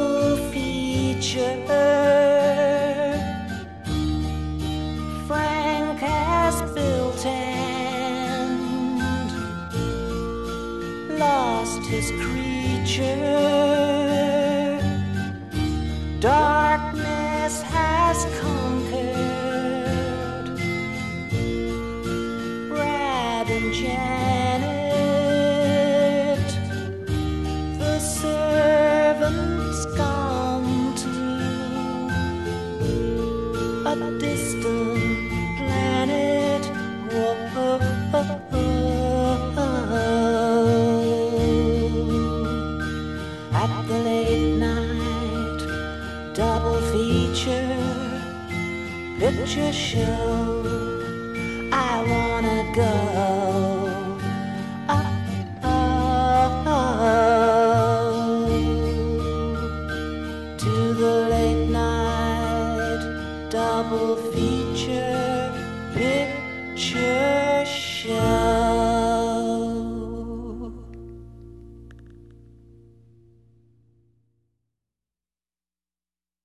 double feature. Frank has built and lost his creature. Darkness has conquered Brad and Janet. The servant's gone to a distant planet. Whoa. At the late night double feature picture show, I wanna go to the late night double feature picture show.